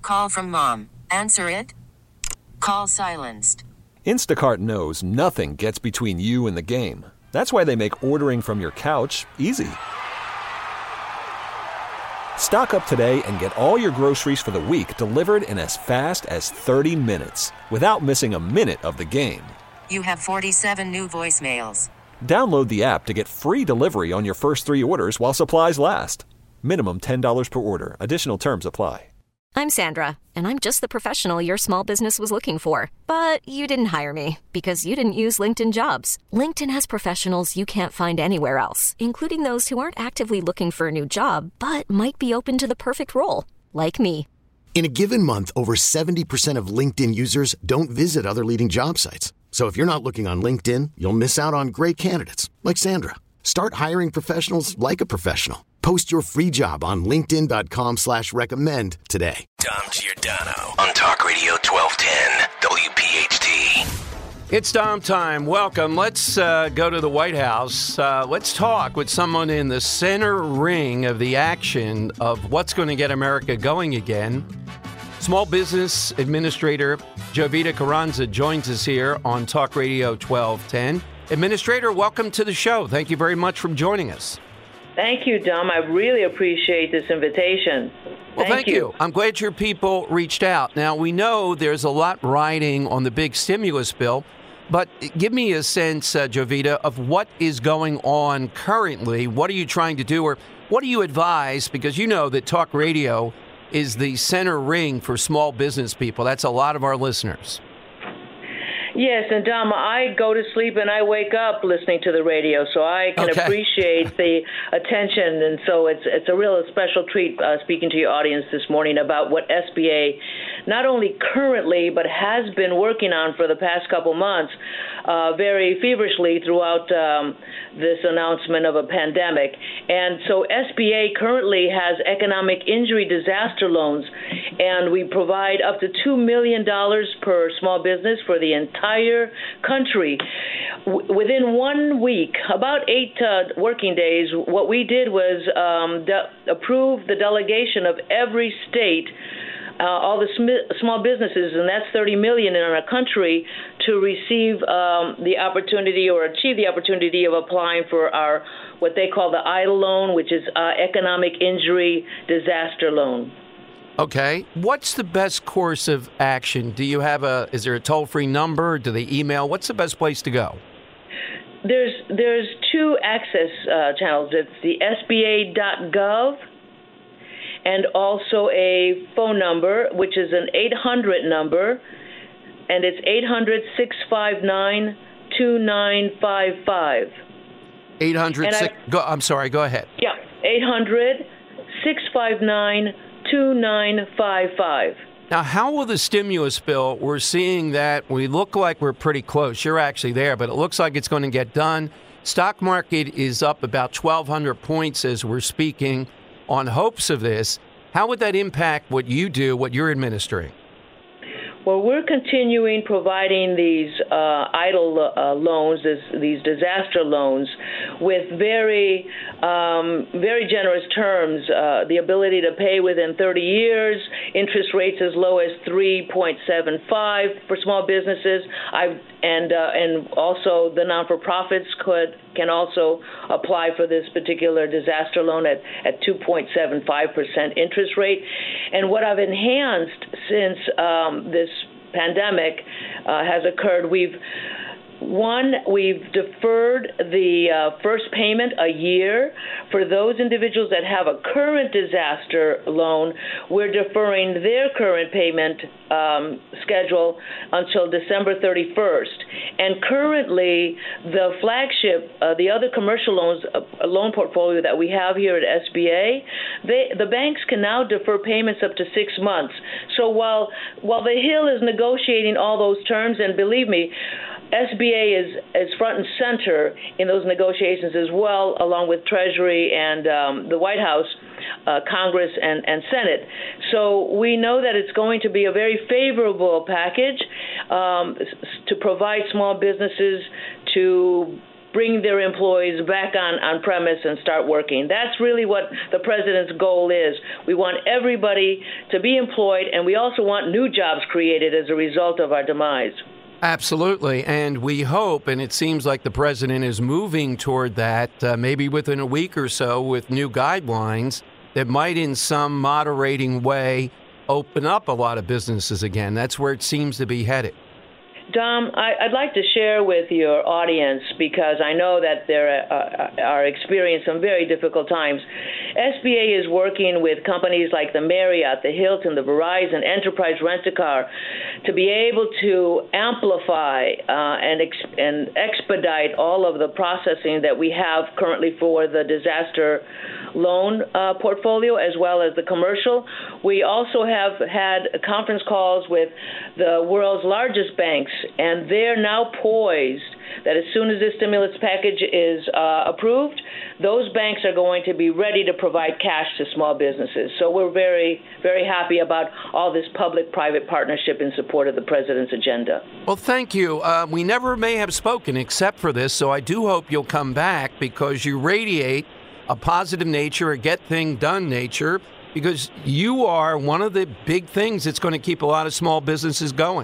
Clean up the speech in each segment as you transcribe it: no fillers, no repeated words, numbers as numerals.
Call from mom. Answer it. Call silenced. Instacart knows nothing gets between you and the game. That's why they make ordering from your couch easy. Stock up today and get all your groceries for the week delivered in as fast as 30 minutes without missing a minute of the game. You have 47 new voicemails. Download the app to get free delivery on your first 3 orders while supplies last. Minimum $10 per order. Additional terms apply. I'm Sandra, and I'm just the professional your small business was looking for. But you didn't hire me because you didn't use LinkedIn Jobs. LinkedIn has professionals you can't find anywhere else, including those who aren't actively looking for a new job, but might be open to the perfect role, like me. In a given month, over 70% of LinkedIn users don't visit other leading job sites. So if you're not looking on LinkedIn, you'll miss out on great candidates like Sandra. Start hiring professionals like a professional. Post your free job on linkedin.com/recommend today. Dom Giordano on Talk Radio 1210 WPHT. It's Dom time. Welcome. Let's go to the White House. Let's talk with someone in the center ring of the action of what's going to get America going again. Small Business Administrator Jovita Carranza joins us here on Talk Radio 1210. Administrator, welcome to the show. Thank you very much for joining us. Thank you, Dom. I really appreciate this invitation. Well, thank you. I'm glad your people reached out. Now, we know there's a lot riding on the big stimulus bill, but give me a sense, Jovita, of what is going on currently. What are you trying to do, or what do you advise? Because you know that Talk Radio is the center ring for small business people. That's a lot of our listeners. Yes, and Dom, I go to sleep and I wake up listening to the radio, so I can appreciate the attention, and so it's a real special treat speaking to your audience this morning about what SBA not only currently but has been working on for the past couple months very feverishly throughout this announcement of a pandemic. And so SBA currently has economic injury disaster loans, and we provide up to $2 million per small business for the entire country. Within 1 week, about 8 working days, what we did was approve the delegation of every state, all the small businesses, and that's 30 million in our country, to receive the opportunity or achieve the opportunity of applying for our what they call the EIDL loan, which is economic injury disaster loan. Okay. What's the best course of action? Do you have is there a toll-free number? Do they email? What's the best place to go? There's 2 access channels. It's the SBA.gov and also a phone number, which is an 800 number, and it's 800-659-2955. 800. I'm sorry. Go ahead. Yeah, 800-659-2955. Now, how will the stimulus bill? We're seeing that we look like we're pretty close. You're actually there, but it looks like it's going to get done. Stock market is up about 1,200 points as we're speaking on hopes of this. How would that impact what you do, what you're administering? Well, we're continuing providing these EIDL loans, these disaster loans, with very generous terms. The ability to pay within 30 years, interest rates as low as 3.75 for small businesses, and also the non-for-profits can also apply for this particular disaster loan at 2.75% interest rate. And what I've enhanced since this pandemic has occurred, we've deferred the first payment a year. For those individuals that have a current disaster loan, we're deferring their current payment schedule until December 31st. And currently, the flagship, the other commercial loans, loan portfolio that we have here at SBA, the banks can now defer payments up to 6 months. So while the Hill is negotiating all those terms, and believe me, SBA is front and center in those negotiations as well, along with Treasury and the White House, Congress, and Senate. So we know that it's going to be a very favorable package to provide small businesses to bring their employees back on premise and start working. That's really what the president's goal is. We want everybody to be employed, and we also want new jobs created as a result of our demise. Absolutely. And we hope, and it seems like the president is moving toward that, maybe within a week or so with new guidelines that might in some moderating way open up a lot of businesses again. That's where it seems to be headed. Dom, I'd like to share with your audience, because I know that they are experiencing some very difficult times. SBA is working with companies like the Marriott, the Hilton, the Verizon, Enterprise Rent-A-Car to be able to amplify and expedite all of the processing that we have currently for the disaster loan portfolio as well as the commercial. We also have had conference calls with the world's largest banks, and they're now poised that as soon as this stimulus package is approved, those banks are going to be ready to provide cash to small businesses. So we're very, very happy about all this public-private partnership in support of the president's agenda. Well, thank you. We never may have spoken except for this, so I do hope you'll come back, because you radiate a positive nature, a get-thing-done nature, because you are one of the big things that's going to keep a lot of small businesses going.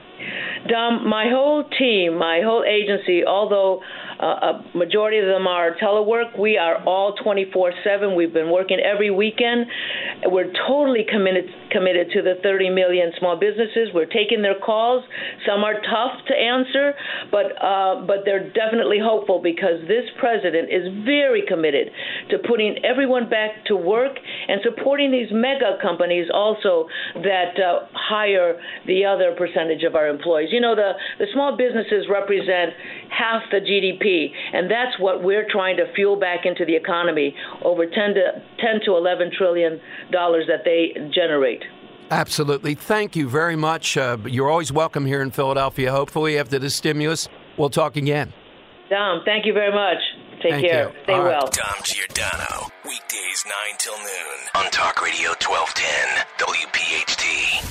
Dom, my whole team, my whole agency, although a majority of them are telework, we are all 24/7. We've been working every weekend. We're totally committed to the 30 million small businesses. We're taking their calls. Some are tough to answer, but they're definitely hopeful, because this president is very committed to putting everyone back to work and supporting these mega companies also that hire the other percentage of our employees. You know, the small businesses represent half the GDP, and that's what we're trying to fuel back into the economy, over 10 to 11 trillion dollars that they generate. Absolutely. Thank you very much. You're always welcome here in Philadelphia. Hopefully after the stimulus, we'll talk again. Dom, thank you very much. Take care. Stay All right. well. Dom Giordano, weekdays 9 till noon on Talk Radio 1210 WPHT.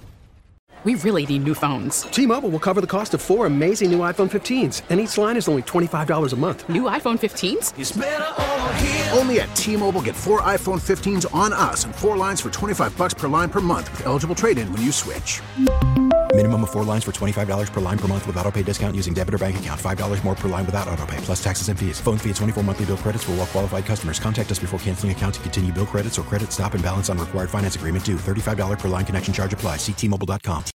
We really need new phones. T-Mobile will cover the cost of 4 amazing new iPhone 15s, and each line is only $25 a month. New iPhone 15s? It's better over here. Only at T-Mobile, get 4 iPhone 15s on us and 4 lines for $25 per line per month with eligible trade-in when you switch. Minimum of 4 lines for $25 per line per month with autopay discount using debit or bank account. $5 more per line without autopay, plus taxes and fees. Phone fee at 24 monthly bill credits for well-qualified customers. Contact us before canceling account to continue bill credits or credit stop and balance on required finance agreement due. $35 per line connection charge applies. See T-Mobile.com.